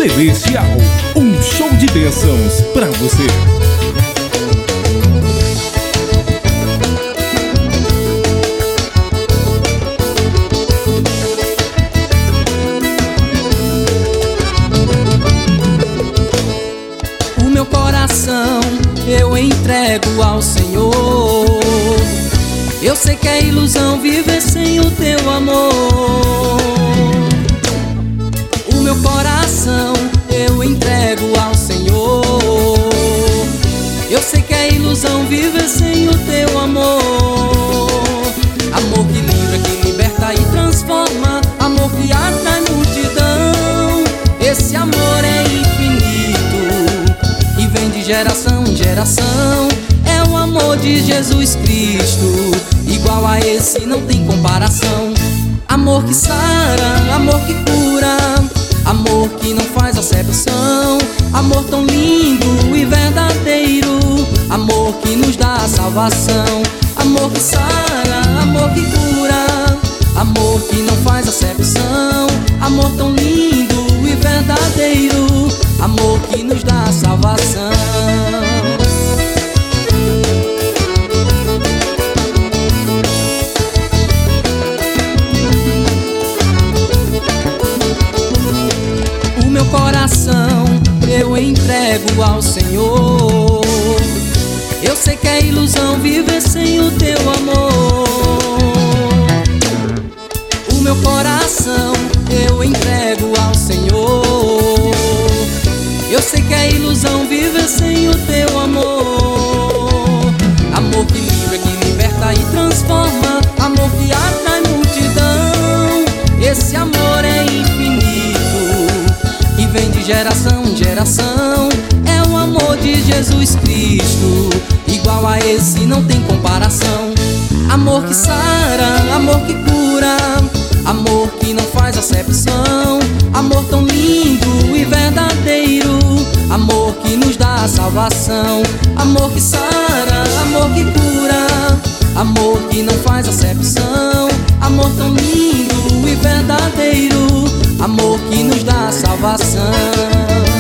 Celestial, um show de bênçãos pra você. O meu coração eu entrego ao Senhor. Eu sei que é ilusão viver sem o teu amor. O meu coração eu entrego ao Senhor. Eu sei que é ilusão viver sem o teu amor. Amor que livra, que liberta e transforma. Amor que atrai multidão. Esse amor é infinito e vem de geração em geração. É o amor de Jesus Cristo, igual a esse não tem comparação. Amor que sara, amor que cura, amor que não faz acepção. Amor tão lindo e verdadeiro, amor que nos dá a salvação. Amor que sara, amor que cura, amor que não faz acepção. Amor tão lindo e verdadeiro, amor que nos dá a salvação. Meu coração eu entrego ao Senhor. Eu sei que é ilusão viver sem o teu amor. O meu coração eu entrego ao Senhor. Eu sei que é ilusão viver sem o teu amor. Amor que livra, que liberta e transforma. Amor que atrai multidão. Esse amor é infinito e vem de geração em geração. É o amor de Jesus Cristo, igual a esse não tem comparação. Amor que sara, amor que cura, amor que não faz acepção. Amor tão lindo e verdadeiro, amor que nos dá a salvação. Amor que sara, amor que cura, amor que não faz acepção. Amor tão lindo e verdadeiro, amor que nos dá a salvação.